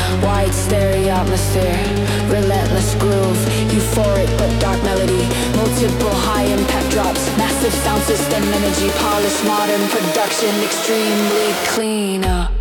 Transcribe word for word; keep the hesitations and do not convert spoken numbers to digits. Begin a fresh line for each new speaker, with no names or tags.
Wide stereo atmosphere, relentless groove, euphoric but dark melody, multiple high impact drops, massive sound system energy, polished modern production, extremely clean. uh.